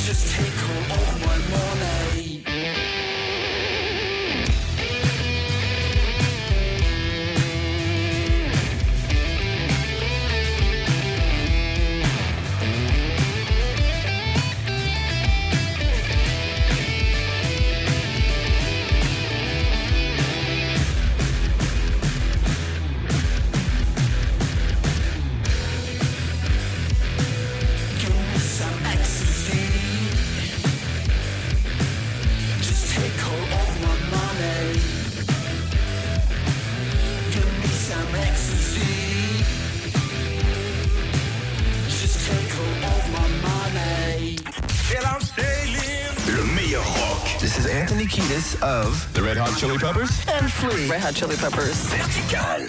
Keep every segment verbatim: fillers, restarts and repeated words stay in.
Of the Red Hot Chili Peppers and Flea. Red Hot Chili Peppers. Vertical.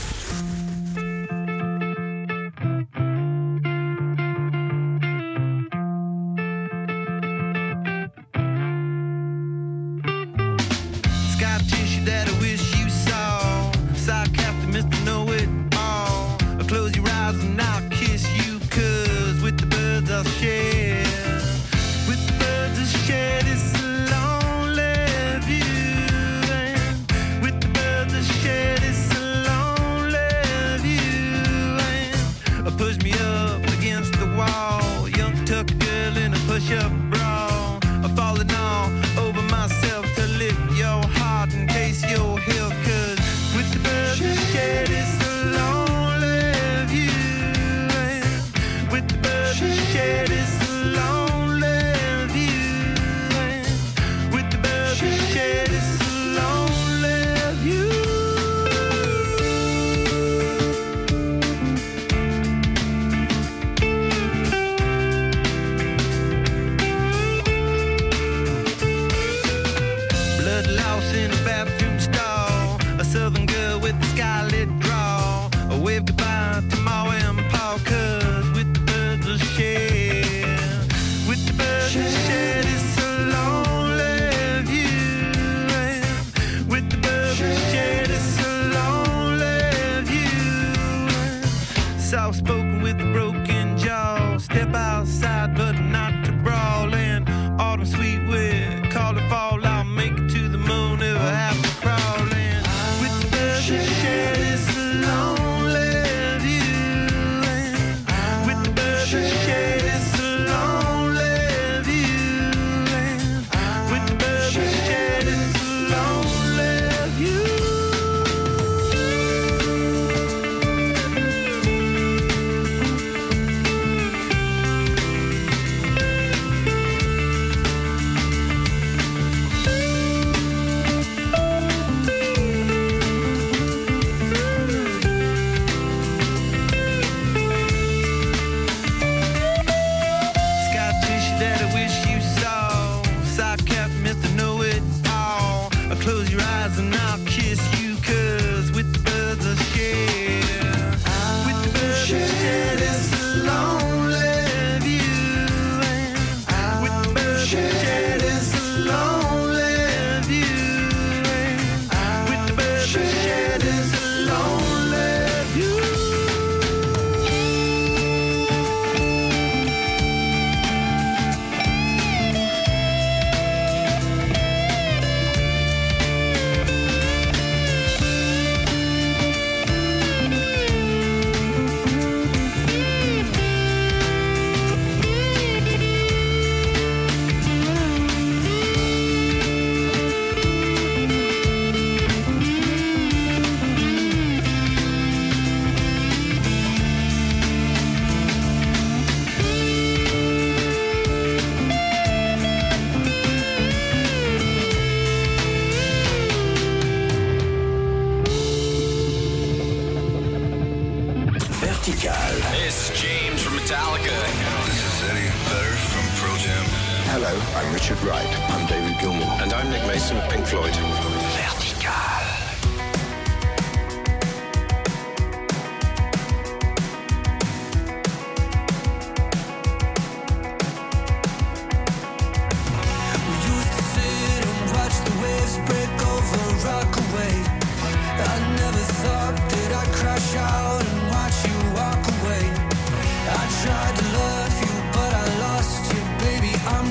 Scar tissue that I wish you saw. Sarcastic Mister Know-It-All. I'll close your eyes and I'll kiss you, 'cause with the birds I'll share. With the birds I'll share this. Push me up against the wall, young tuck girl in a push-up bra. I'm falling all over myself to lick your heart and taste your heel, 'cause with the birds I share this lonely view. And with the birds I share this lonely view. And with the birds I share this lonely view. In a bathroom stall, a southern girl with a scarlet draw. I wave goodbye to Ma and Pa, 'cause with the birds I'll share. With the birds I'll share this lonely view. And with the birds I'll share this lonely view. Soft spoken with a broken jaw. Step outside but not to brawl. And autumn sweet with call it fall. I'll make it to the moon if I have to crawl in. With the birds I share this lonely view. And with the birds I share this lonely view. And with the birds I share this lonely view. Close your eyes and I'll kiss you, 'cause with the birds I share. With the birds I share this lonely view. And with the birds I share this lonely view. And with the birds I share this lonely view. It's James from Metallica. This is Eddie Vedder from Pearl Jam. Hello, I'm Richard Wright. I'm David Gilmour. And I'm Nick Mason of Pink Floyd. Vertical. Tried to love you, but I lost you, baby. I'm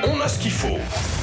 on a ce qu'il faut.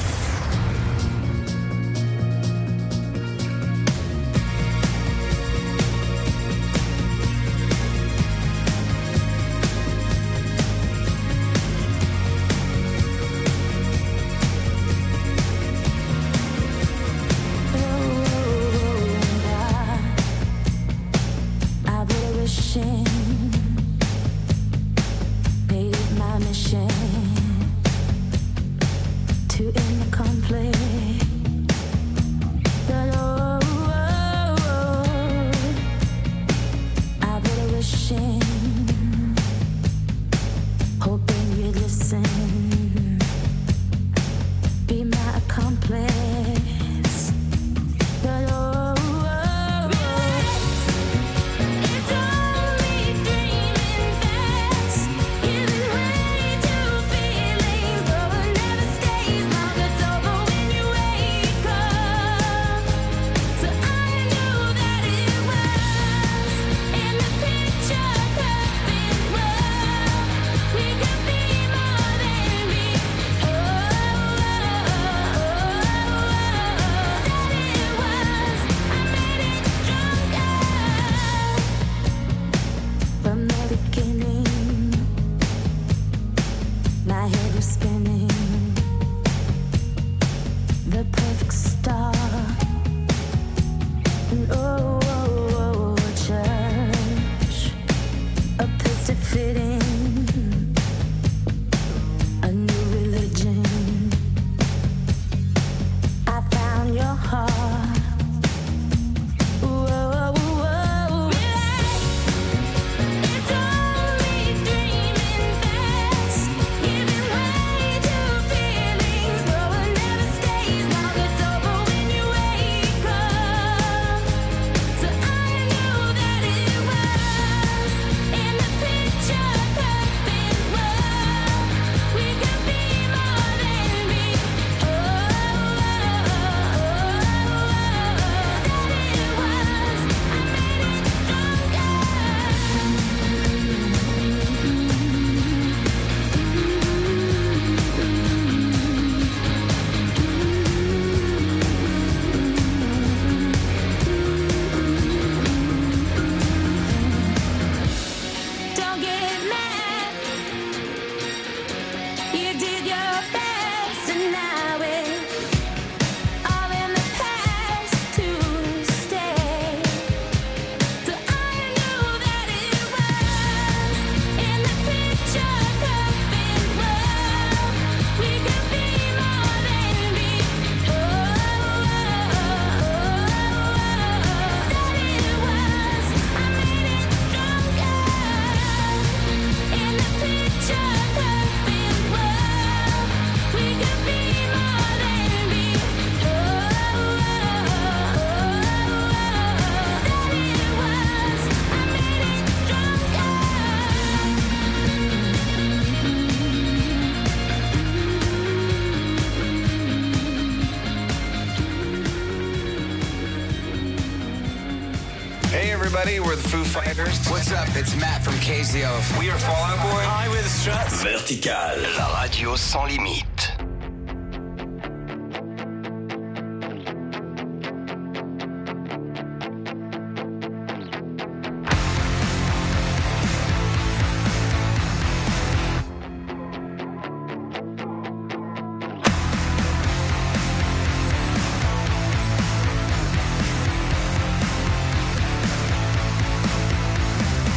We're the Foo Fighters. What's up? It's Matt from K Z O. We are Fall Out Boy. Hi, we're the Struts. Vertical, la radio sans limite.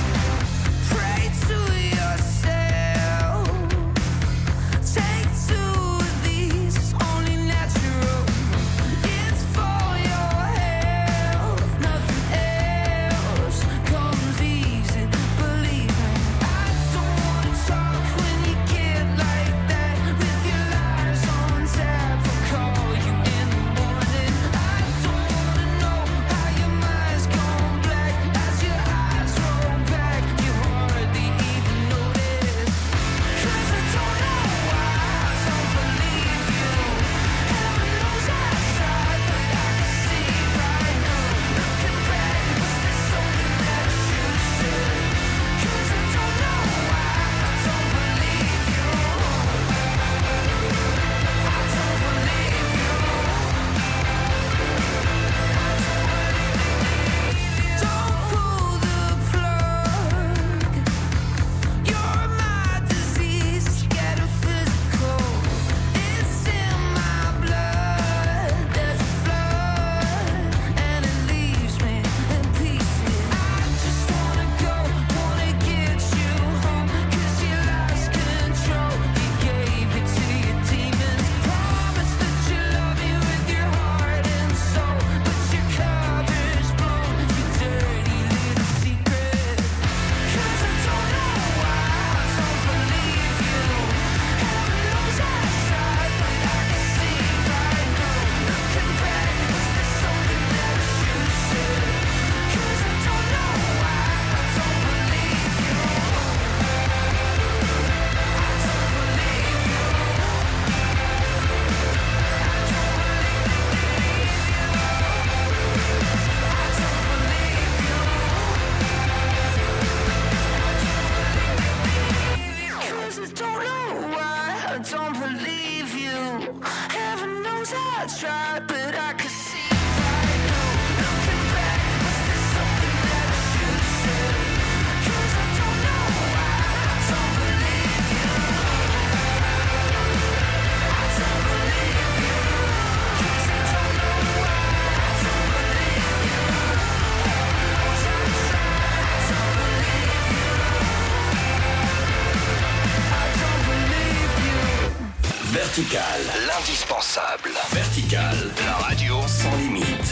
Pray to yourself, take to Vertical, l'indispensable. Vertical, la radio sans limite.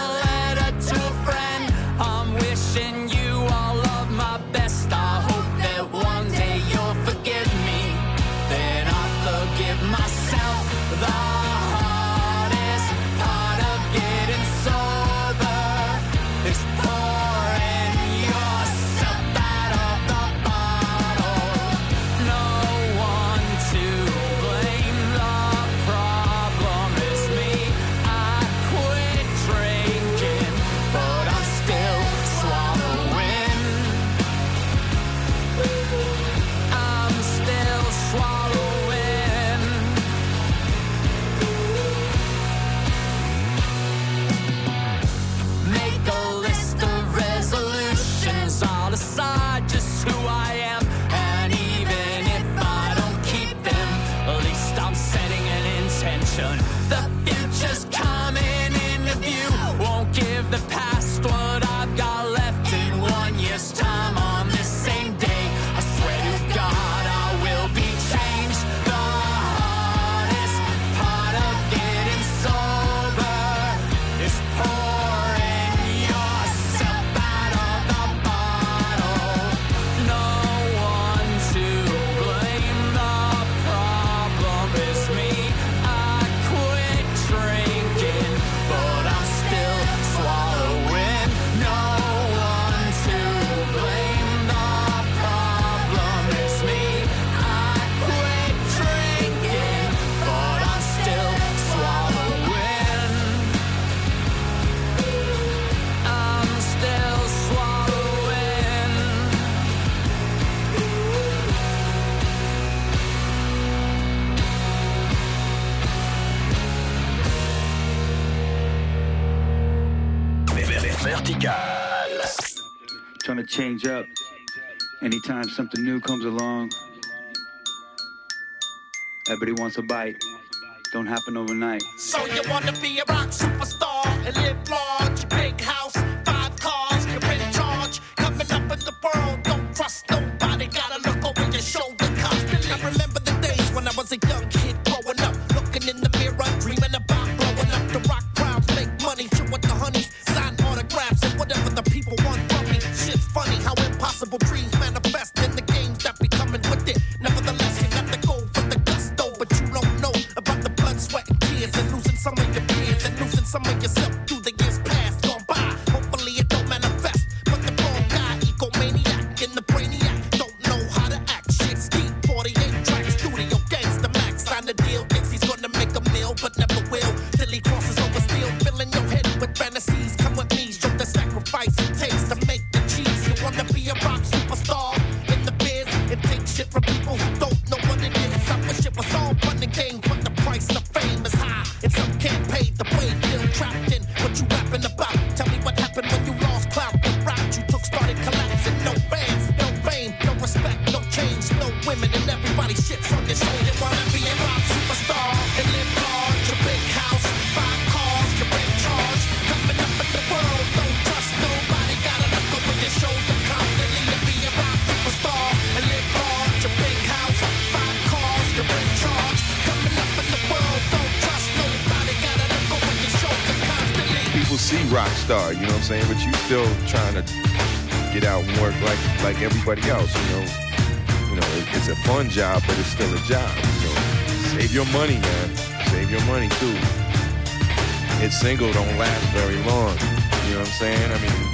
Wishing you all of my best. I hope that gonna change up. Anytime something new comes along, everybody wants a bite. Don't happen overnight. So you wanna be a rock superstar and live large, big house, five cars, you're in charge. Coming up in the world, don't trust nobody. Gotta look over your shoulder constantly. I remember the days when I was a young kid growing up, looking in the mirror, dreaming about blowing up. The rock crowds make money, chill with the honeys, sign autographs and whatever the people want from me. Shit's funny how impossible dreams manifest in the games that be coming with it. Nevertheless, you got to go for the gusto, but you don't know about the blood, sweat, and tears, and losing some of your peers, and losing some of yourself through the years past gone by. Hopefully it don't manifest, but the wrong guy, egomaniac in the brainiac, don't know how to act. Shit's deep, forty-eight track studio, gangsta max, sign the deal, thinks he's gonna make a meal, but never will, till he crosses over steel, filling your head with fantasies. Come with me, show the sacrifice it takes to make the cheese. You wanna be a rock superstar in the biz, and take shit from people who don't know what it is. I wish it was all fun and games, but the price of fame is high, and some can't pay the way. Feel trapped in what you rapping about. Tell me what happened when you lost clout. What route you took started collapsing. No fans, no fame, no respect, no change, no women, and everybody shits on your show. You wanna be a rock superstar and live large, a big house, five cars, you're in charge. Coming up in the world, don't trust nobody. Gotta look over your shoulder constantly to be a rock superstar and live large, a big house, five cars, you're in charge. Coming up in the world, don't trust nobody. Gotta look over your shoulder constantly. People see rock star, you know what I'm saying? But you still trying to get out and work like like everybody else, you know. You know, it, it's a fun job, but it's still a job. You know, save your money, man. Save your money too. Hit single don't last very long. You know what I'm saying? I mean,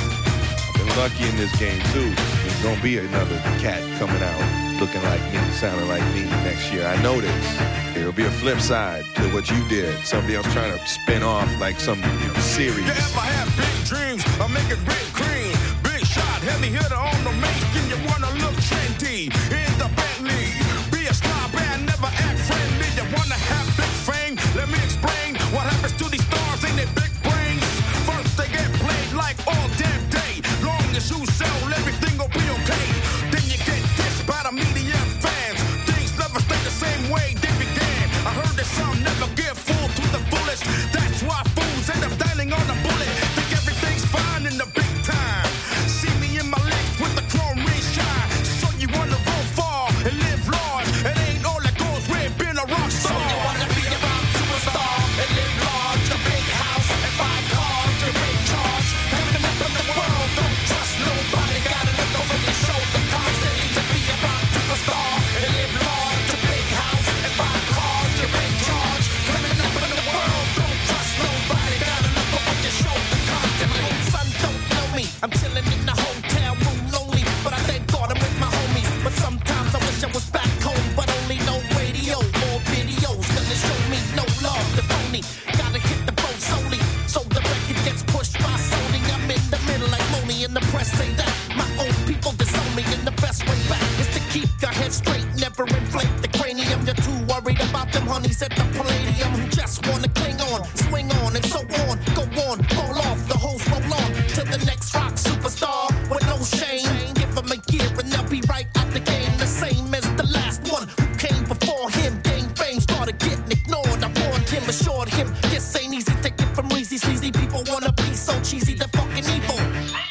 I've been lucky in this game too. There's gonna be another cat coming out looking like me, sounding like me next year. I know this. There'll be a flip side to what you did. Somebody else trying to spin off like some series. Yeah, if I have big dreams, I make it big cream. Big shot, heavy hitter on the making. You wanna look trendy in the Bentley. Be a star band, never act friendly. You wanna have big fame? Let me explain what happens to these stars in their big brains. First they get played like all damn day. Long as you sell, everything will be okay. Then you get dissed by the media and fans. Things never stay the same way they began. I heard that some never get fooled to the fullest. That's why fools end up dialing on a bullet. Think everything's fine in the big time. See me in my legs with the chrome ring shine. So you wanna go far and live large. It ain't all that goes with being a rock star. So you wanna be a rock superstar and live large, a big house and five cars, you're in charge. Coming up in the world, don't trust nobody. Gotta look over your shoulder constantly to be a rock superstar and live large, a big house and five cars, you're in charge. Coming up in the world, don't trust nobody. Gotta look over your shoulder constantly. Son, don't know me. I'm chilling in the hotel room lonely, but I thank God I'm with my homies. But sometimes I wish I was back home, but only no radio or videos gonna show me no love. The phony gotta hit the phone solely, so the record gets pushed by Sony. I'm in the middle like Moni, and the press say that my own people disown me, and the best way back is to keep your head straight, never inflate the cranium. You're too worried about them honeys at the Palladium who just wanna cling on, swing on, and so on. Go on, fall off, the hoes roll on to the next rock superstar with no shame. Give them a year and they'll be right out the game, the same as the last one who came before him. Gained fame, started getting ignored. I warned him, assured him, this ain't easy. Take it from easy, sleazy people wanna be so cheesy, they're fucking evil.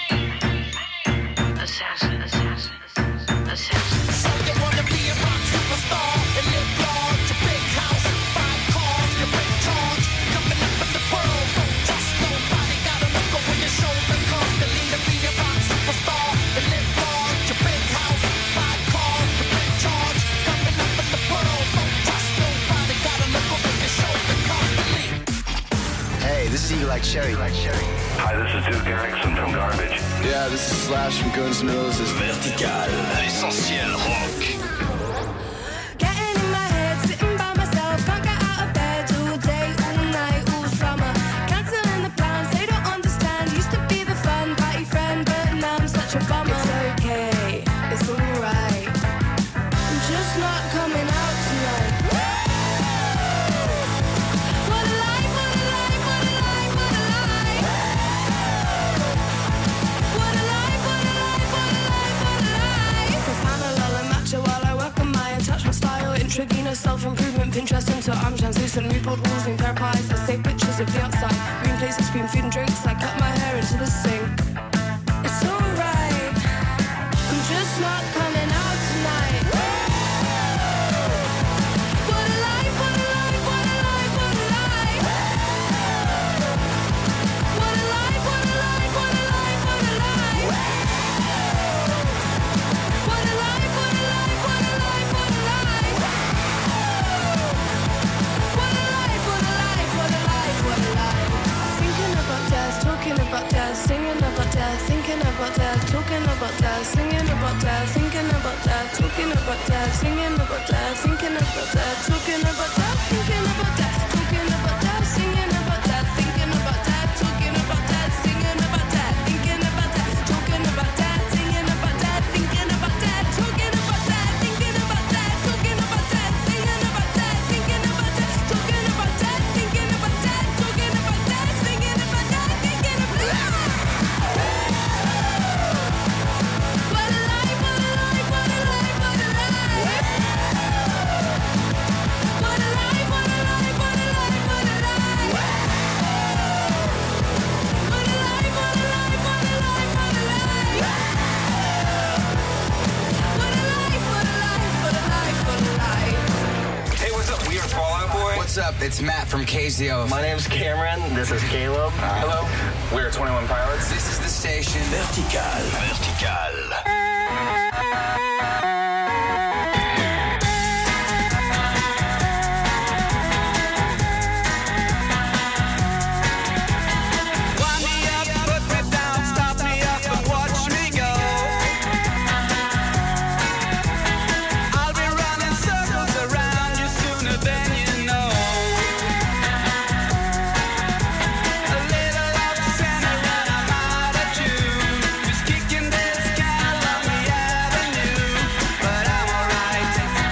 Assassin, assassin, assassin. So you wanna be a rock superstar and live large, a big house, five cars, you're in charge. Coming up in the world, don't trust nobody. Gotta look over your shoulder constantly to be a rock superstar and live large, a big house, five cars, you're in charge. Coming up in the world, don't trust nobody. Gotta look over your shoulder constantly. Hey, this is Eagle Like Cherry. Like Cherry. Hi, this is Duke Erickson from Garbage. Yeah, this is Slash from Guns N' Roses. Vertical, l'essentiel rock. Getting in my head, sitting by myself, can't get out of bed all day, all night, all summer. Cancelling the plans, they don't understand. Used to be the fun party friend, but now I'm such a bummer. It's okay, it's alright. I'm just not coming out tonight. What a life, what a life, what a life, what a life. What a life, what a life. Trigino, self-improvement, Pinterest into arms, translucent, rebuild walls and pair pies. I take pictures of the outside, green places, green food and drinks. I cut my hair into the sink. It's alright, I'm just not coming out tonight. What a life, what a life, what a life, what a life. What a life, what a life, what a life, what a life. What a life, what a life, what a life, what a life. What a life, what a life, what a life, what a life. Thinking about death, talking about death, singing about death, thinking about death, talking about death, singing about death, thinking about death, talking about death, singing about death, thinking about death, talking about death, thinking about death, talking about death, singing about death, thinking about death, talking about death, singing about death, thinking about death, talking about death, singing about death, thinking about death, talking about death, thinking about death, talking about death, singing about death, thinking about death, talking about death, thinking about death, talking about death, singing about death, thinking about death. What a life, what a life, what a life, what a life. What a life, what a life, what a life, what a life. What a life, what a life, what a life, what a life. What a life, what a life, what a life, what a life. Hey, what's up? We are Fall Out Boy. What's up? It's Matt from K Z O. My name's Cameron. This is Caleb. Hello. We're twenty-one Pilots. This is the station. Vertical. Vertical. Wind me up, put me down, stop me up and watch me go. I'll be running circles around you sooner than you know. A little off center and I'm out of tune. Just kicking this can along the avenue, but I'm alright.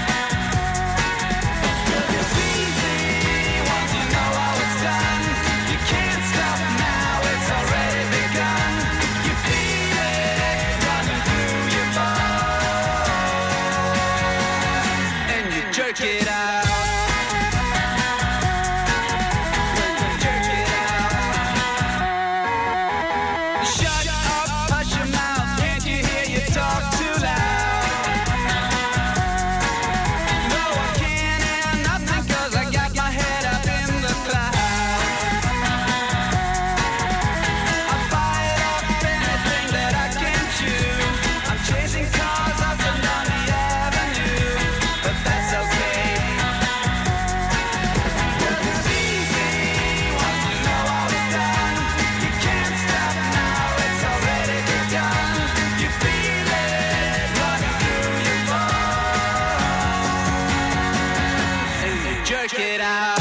'Cause it's easy once you know how it's done. You can't stop now, it's already begun. You feel it running through your bones, and you jerk it out. Jerk it out. Shut up, hush your mouth. Can't you hear you talk too loud? No, I can't hear nothing 'cause I got my head up in the clouds. I bite off anything that I can chew. I'm chasing cars up and down the avenue, but that's okay. 'Cause it's easy once you know how it's done. You can't stop now, it's already begun. You feel it running through your bones, and you jerk it out.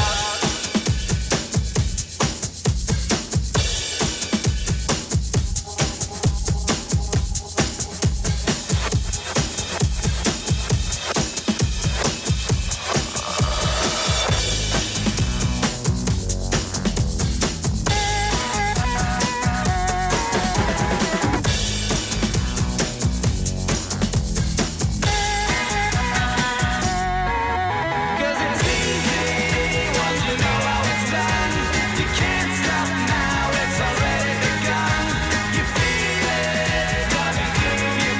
Cause it's easy once you know how it's done. You can't stop now, it's already begun. You feel it running through your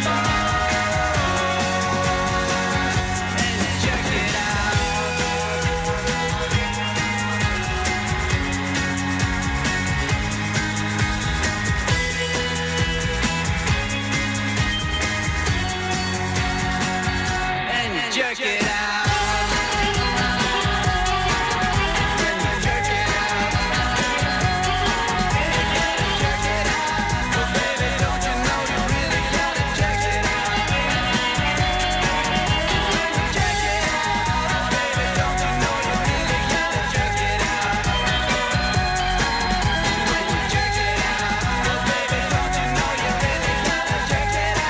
bones, and you jerk it out. And you jerk it out. When you jerk it out, you gotta jerk it out. But baby, don't you know you really gotta jerk it out? When you jerk it out, baby, don't you know you really gotta jerk it out? When you jerk it out, baby, don't you know you really gotta jerk it out?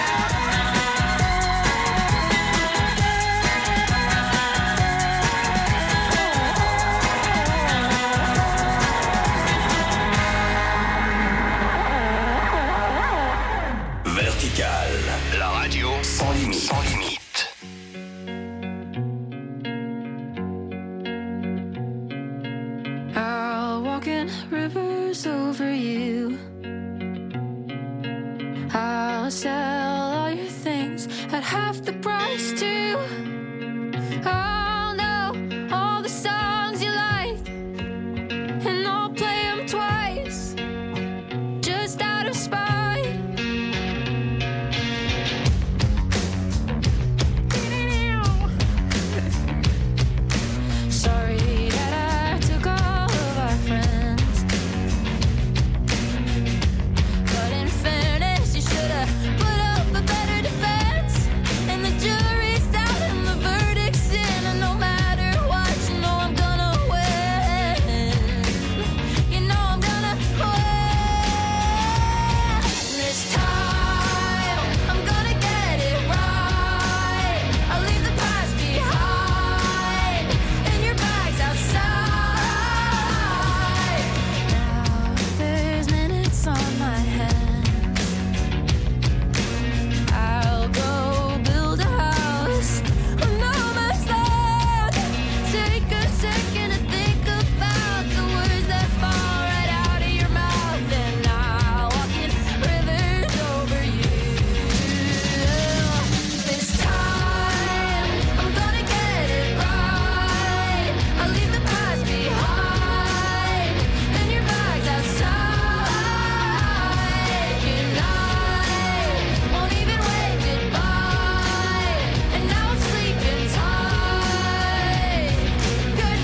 Vertical. La radio sans limite. Sans limite. at half the price too. I'll know all the songs you like, and I'll play them twice, just out of spite. Sorry that I took all of our friends, but in fairness, you should have put up a better defense. And the jury's out and the verdict's in, and no matter what, you know I'm gonna win. You know I'm gonna win. This time, I'm gonna get it right. I'll leave the past behind, and your bag's outside. Now there's minutes on my hands. I'll go build a house on no man's land. Take a second to think about the words that fall right out of your mouth, and I'll walk in rivers over you. This time, I'm gonna get it right. I'll leave the past behind, and your bag's outside. Good night, won't even wave goodbye, and now I'm sleeping tight. Good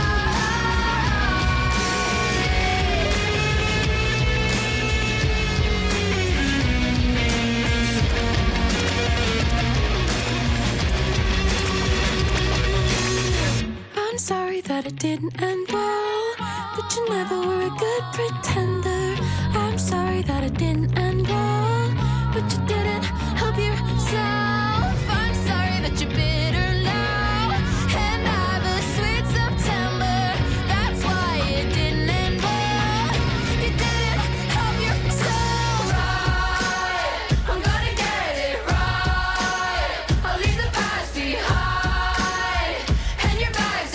I'm sorry that it didn't end well, but you never were a good pretender. I'm sorry that it didn't end well, but you didn't help yourself. I'm sorry that you're bitter now and have a sweet September. That's why it didn't end well. You didn't help yourself. Right, I'm gonna get it right. I'll leave the past behind, and your bag's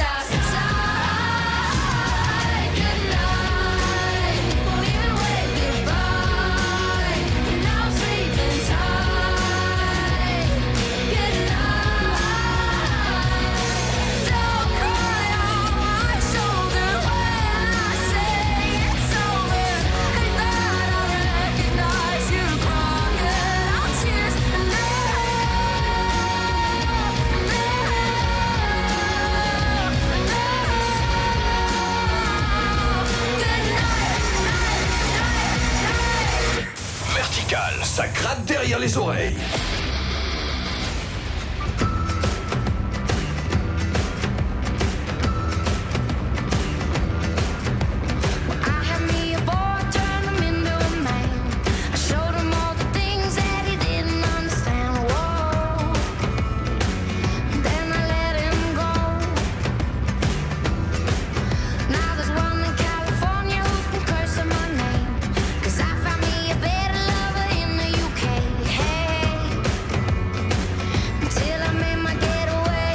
outside. Good night, won't even wave goodbye, and now I'm sleeping tight. Good night, don't cry on my shoulder when I say it's over, and that I recognize you crocodile tears and Vertical, ça gratte derrière les oreilles. I had me a boy, turned him into a man. I showed him all the things that he didn't understand. Whoa. Then I let him go. Now there's one in California who's been cursing my name, 'cause I found me a better lover in the U K. Hey, until I made my getaway.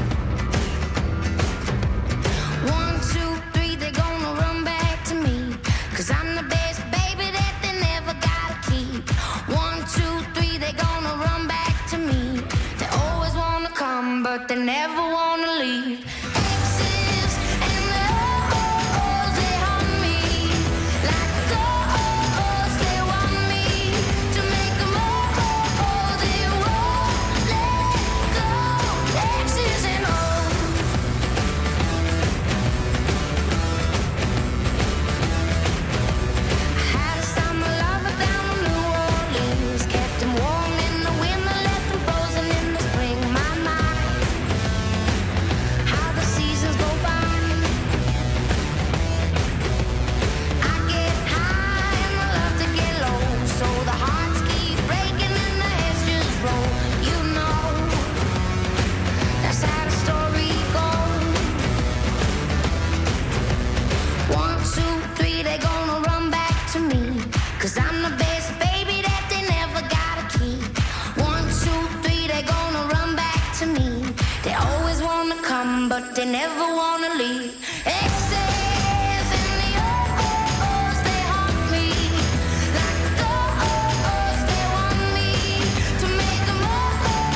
One, two, three, they're gonna run back to me, 'cause I'm the best baby that they never gotta keep. One, two, three, they're gonna run back to me. They always wanna come, but they never wanna leave. Exes and the O's, they haunt me like ghosts. They want me to make them all. They won't let go. Exes and O's. I had a summer lover down in New Orleans, kept him warm in the winter, left him frozen in the spring. My mind, how the seasons go by. I get high and I love to get low, so the hearts keep breaking and the heads just roll. You know, that's how the story goes. One, two, three, they're gonna run back to me, 'cause I'm the best baby that they never gotta keep. One, two, three, they're gonna run back to me. They always wanna come, but they never wanna leave. Exes and the O's, they haunt me like ghosts. They want me to make them all.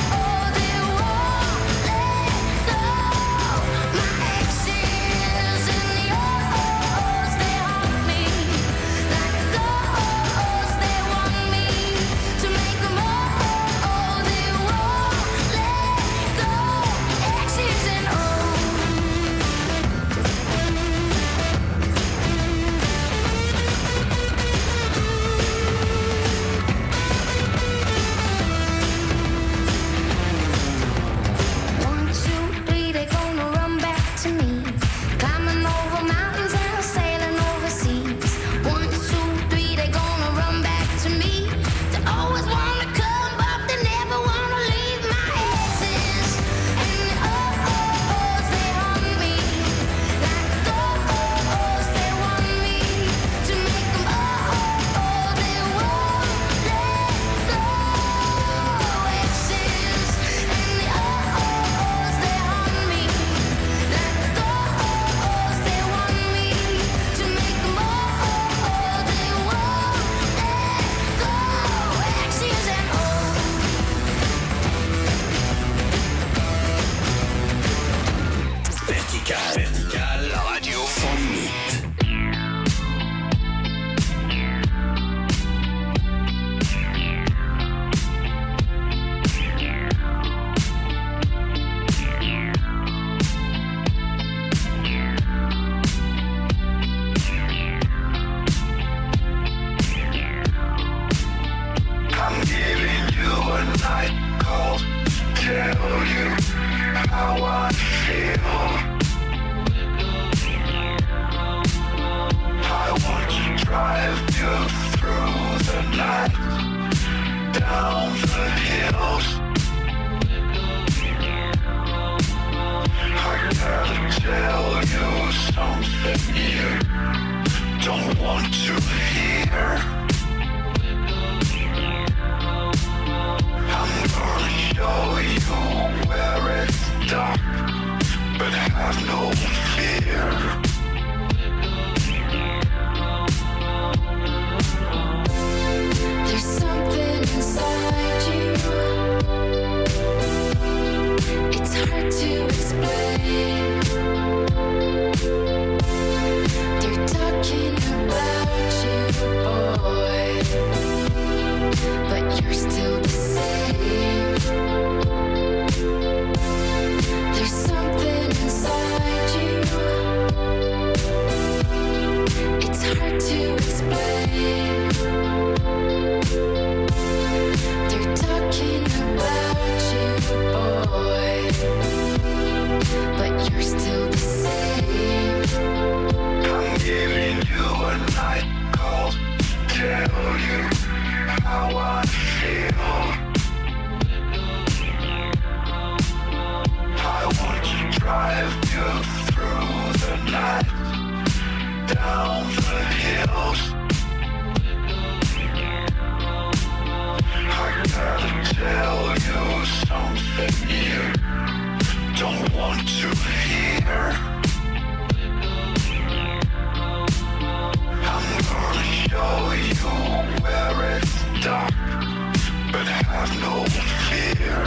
no fear.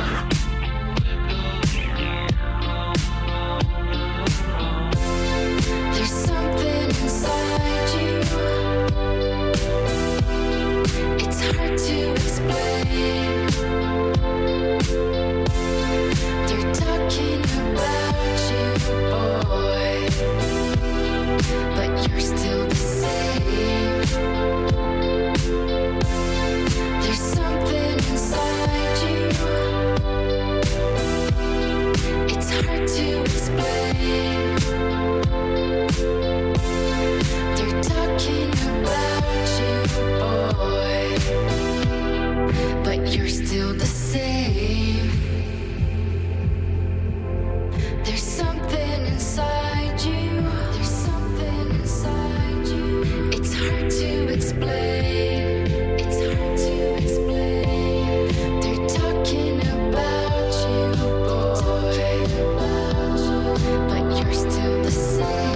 There's something inside you. It's hard to explain. They're talking about you, boy, but you're still the same. There's something inside you. It's hard to explain. They're talking about you, boy, but you're still the same. There's something inside you. There's something inside you. It's hard to explain. It's hard to explain. They're talking about you, boy, but you're still the same.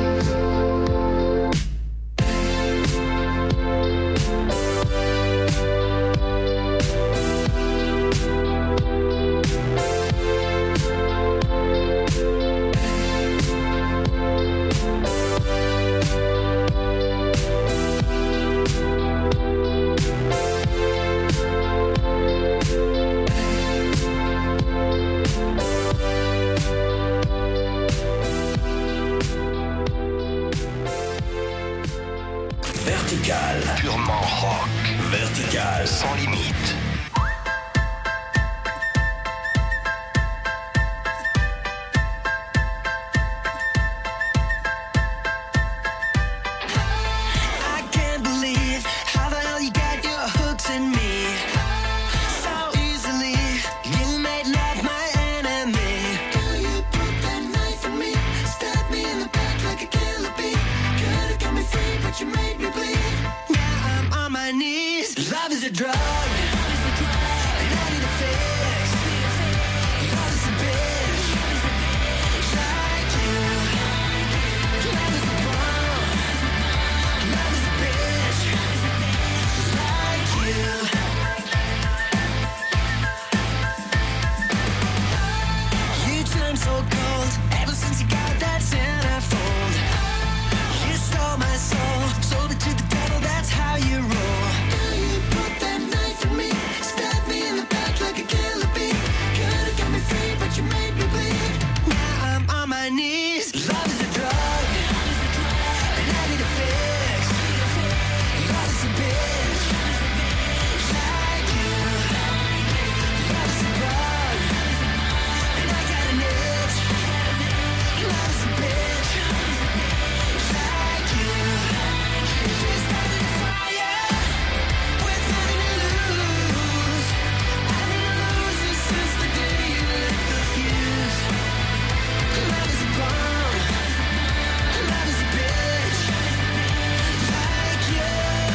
Vertical, purement rock. Vertical, sans limite. I can't believe how the hell you got your hooks in me so easily. You made love my enemy. Girl, you put that knife in me, stabbed me in the back like a killer bee. Could've got me free, but you made me bleed. Now I'm on my knees. Love is a drug, and I need a fix. Love is a bitch, like you. Love is a bomb. Love is a bitch, like you. You turned so cold ever since you got that centerfold. You stole my soul, sold it to the devil, that's how you roll. Girl, you put that knife in me, stabbed me in the back like a killer bee. Could've got me free, but you made me bleed. Now I'm on my knees. Love is a drug, and I need a fix. Love is a bitch, like you. Love is a bug, and I got an itch. Love is a bitch, like you. We started a fire with nothing to lose. I've been a loser since the day you lit the fuse. Love is a bomb, love is a bitch, like you.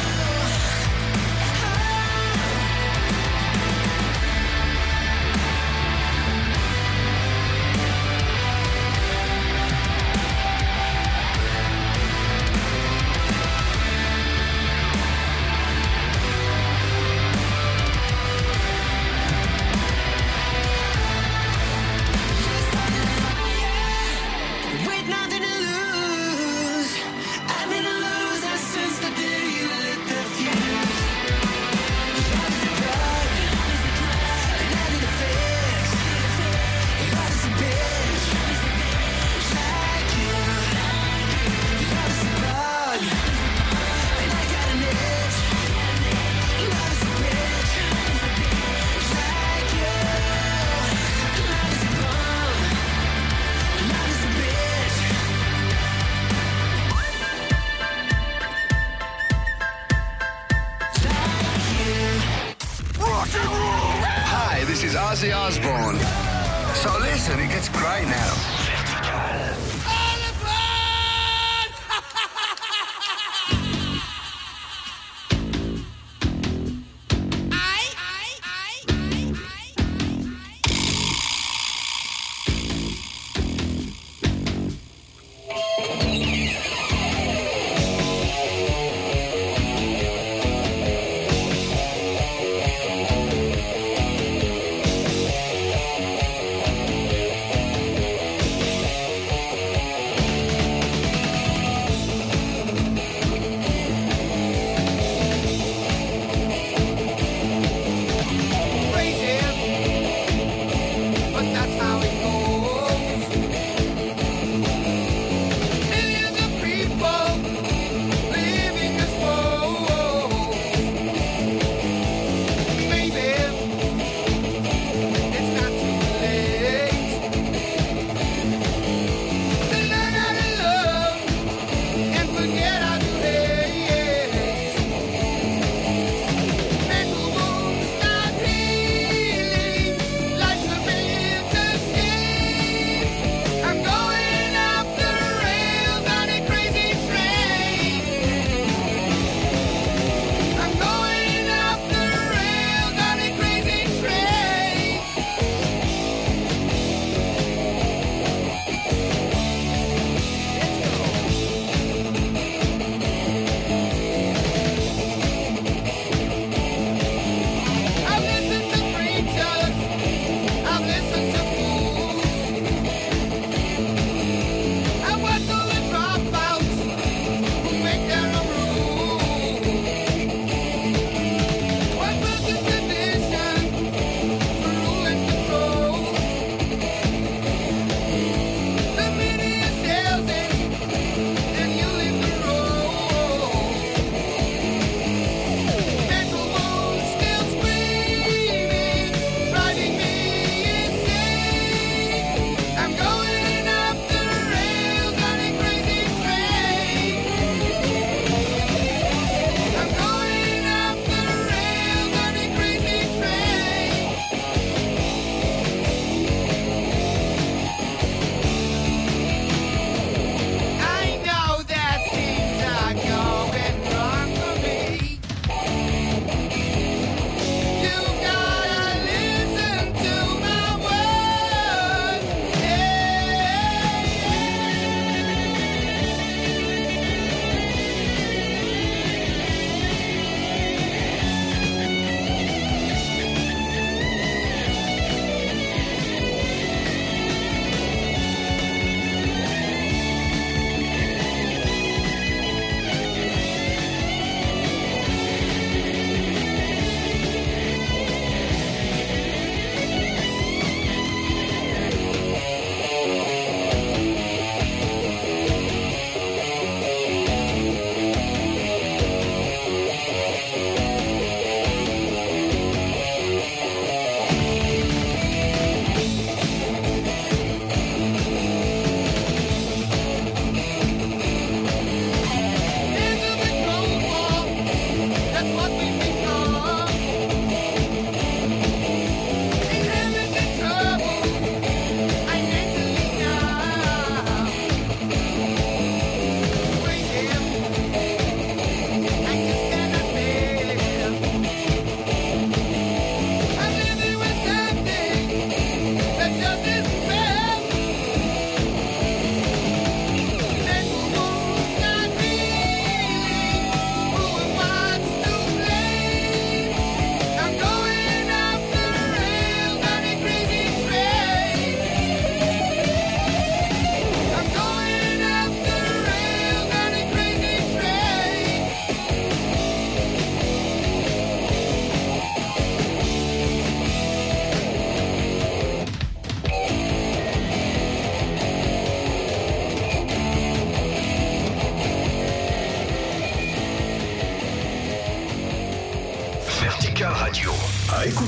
With nothing to lose, I've been a loser since the day you lit the fuse. Love is a drug, and I need a fix. Love is a bitch, like you. Love is a bug, and I got an itch. Love is a bitch, like you. Love is a bomb, love is a bitch. Rock and roll. Hi, this is Ozzy Osbourne. So listen, it gets great now.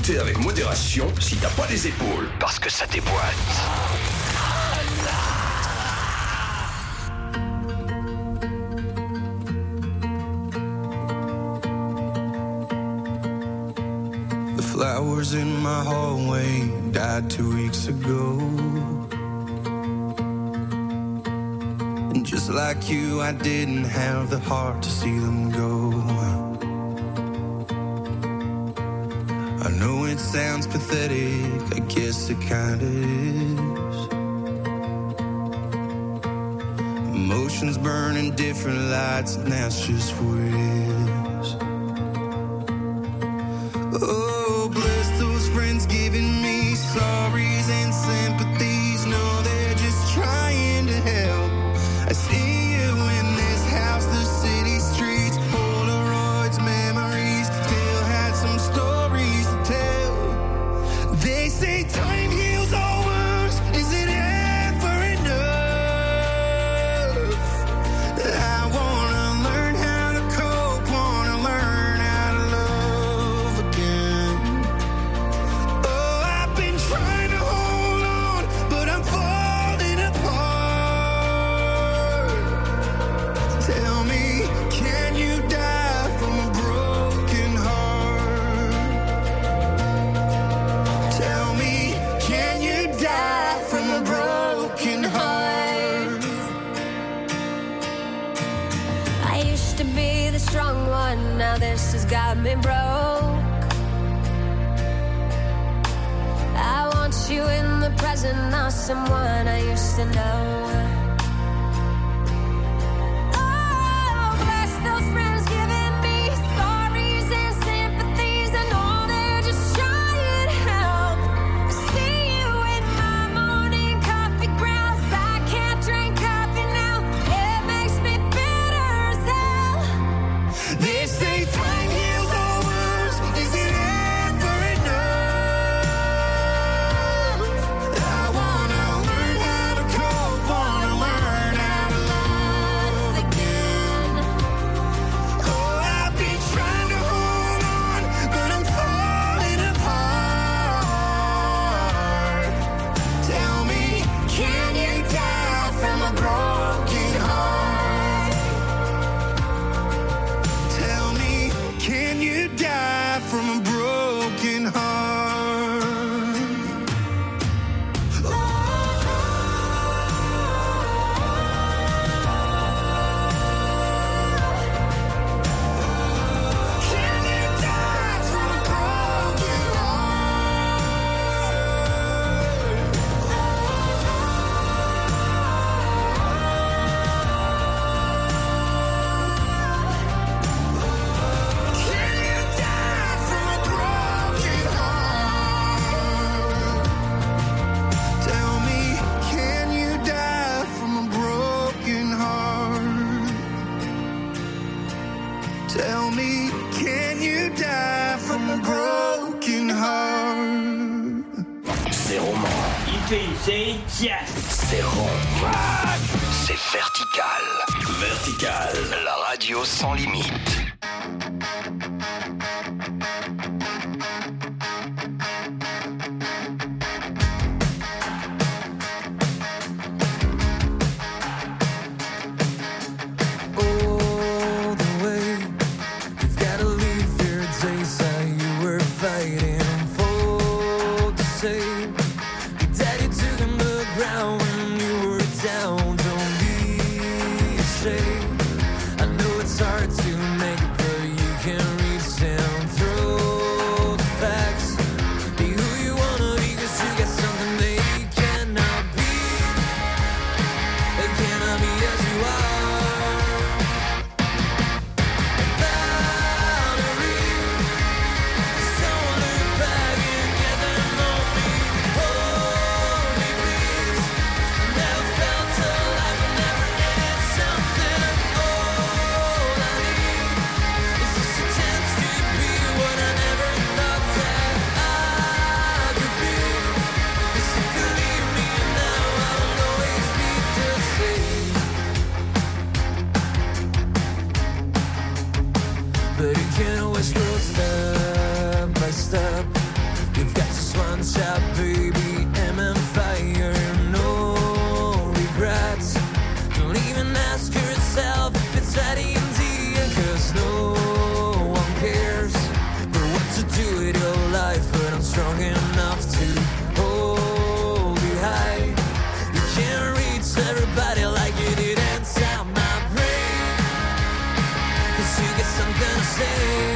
écouter avec modération si t'as pas les épaules, parce que ça déboîte. The flowers in my hallway died two weeks ago. And just like you, I didn't have the heart to see them go. I know it sounds pathetic, I guess it kinda is. Emotions burn in different lights, and that's just what it is. Oh, bless those friends giving me sorries and sympathies. No, they're just trying to help. I see you in this house, the city streets, Polaroids, memories, still had some stories to tell. They say time heals all wounds, is it ever enough? I wanna learn how to cope, wanna learn how to love again. Oh, I've been trying to hold on, but I'm falling apart. Tell me, can you die from a broken heart? Tell me, can you die from a broken heart? I used to be the strong one, now this has got me broke. I want you in the present, not someone I used to know. Oh, bless those friends giving me stories and sympathies. I know they're just trying to help. I see you in my morning coffee grounds. I can't drink coffee now, it makes me bitter as hell. They say time heals all wounds, is it ever enough? I wanna learn how to cope, wanna learn how to love again. Oh, I've been trying to hold on, but I'm falling apart. Tell me, can you die from a broken heart? Tell me, can you die from a broken heart? Can you die from a broken heart? Can you die from a broken heart? Tell me, can you die from a broken heart? Tell me, can you die from a broken heart? C'est roman. C'est rond. C'est vertical. Vertical. La radio sans limite. All the way, you've gotta leave your days that you were fighting for to save. Your daddy took him to the ground when you were down. Don't be ashamed. I know it's hard to make out, baby, I'm on fire. No regrets. Don't even ask yourself if it's that easy, cause no one cares for what to do with your life. But I'm strong enough to hold you high. You can't reach everybody like you did inside my brain, cause you get something to say.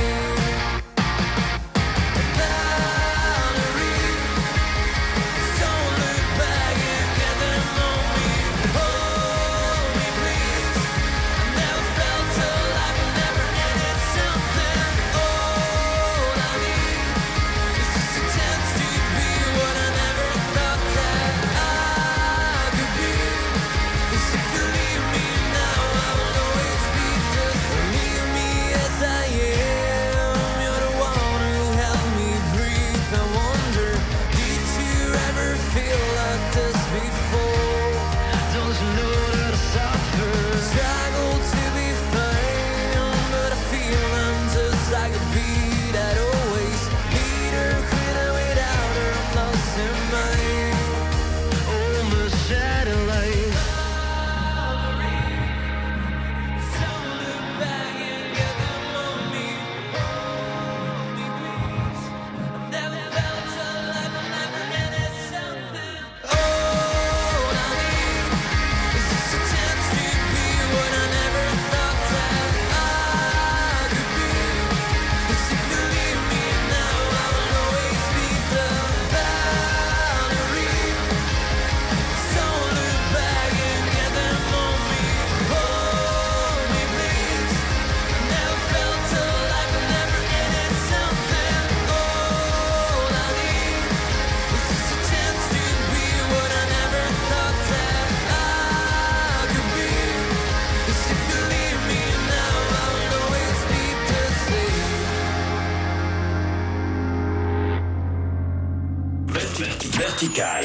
Vertical.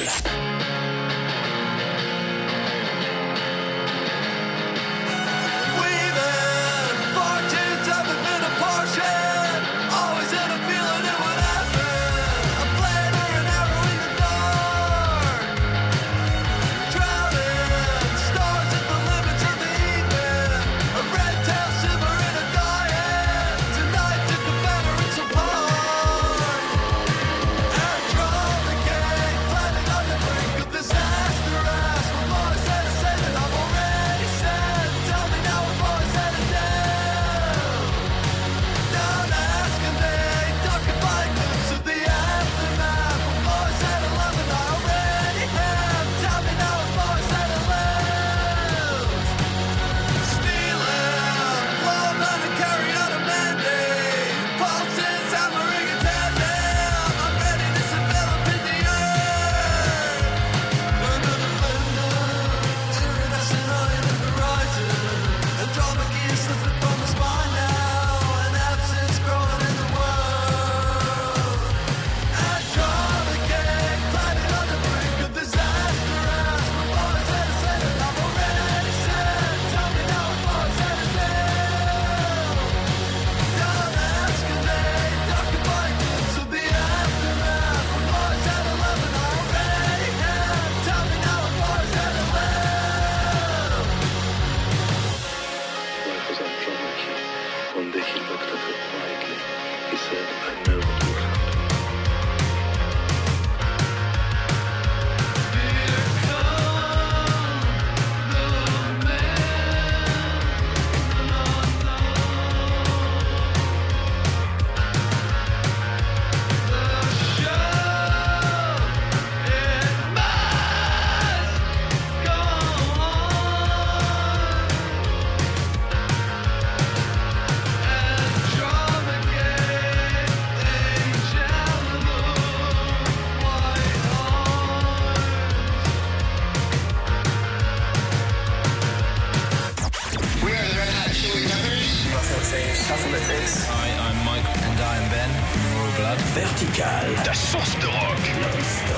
Hi, I'm Mike. And I'm Ben from Royal Blood. Vertical. La source de rock.